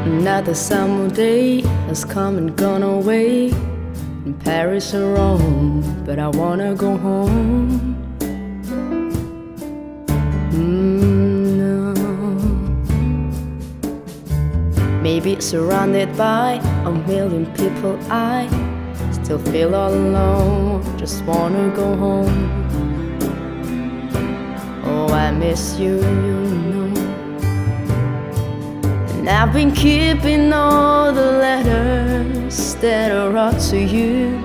Another summer day has come and gone away in Paris or Rome, but I wanna go home. No. Maybe surrounded by a million people, I still feel all alone. Just wanna go home. Oh, I miss you, you know. And I've been keeping all the letters that I wrote to you,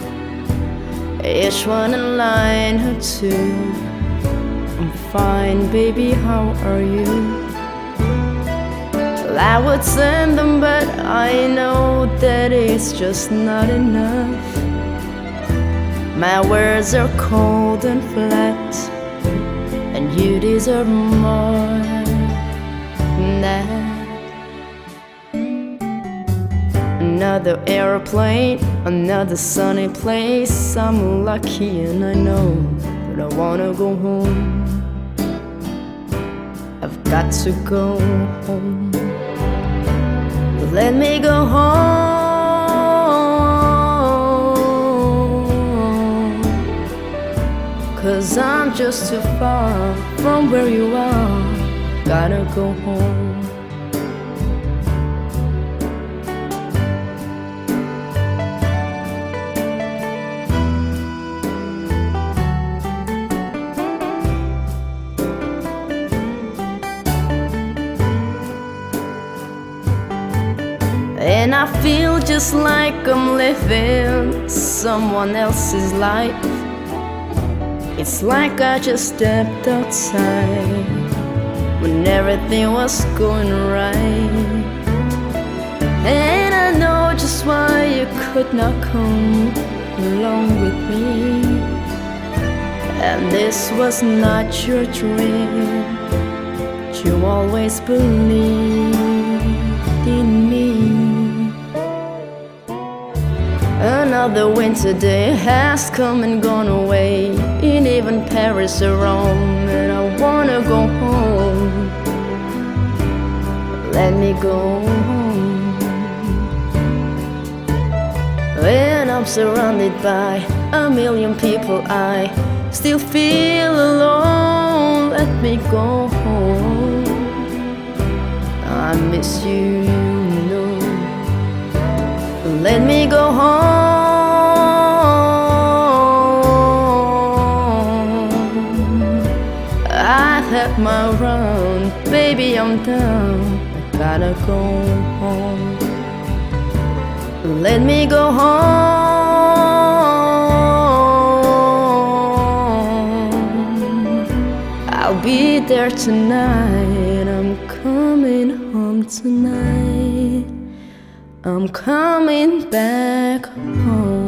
each one a line or two. I'm fine, baby, how are you? Well, I would send them, but I know that it's just not enough. My words are cold and flat, and you deserve more than that. Another airplane, another sunny place. I'm lucky and I know, but I wanna go home. I've got to go home. Let me go home, 'cause I'm just too far from where you are. Gotta go home. And I feel just like I'm living someone else's life. It's like I just stepped outside when everything was going right. And I know just why you could not come along with me. And this was not your dream, but you always believed in me. Another winter day has come and gone away in even Paris or Rome, and I wanna go home. Let me go home. When I'm surrounded by a million people, I still feel alone. Let me go home. I miss you, you know. Let me go home. I've had my run, baby, I'm down. I gotta go home. Let me go home. I'll be there tonight. I'm coming home tonight. I'm coming back home.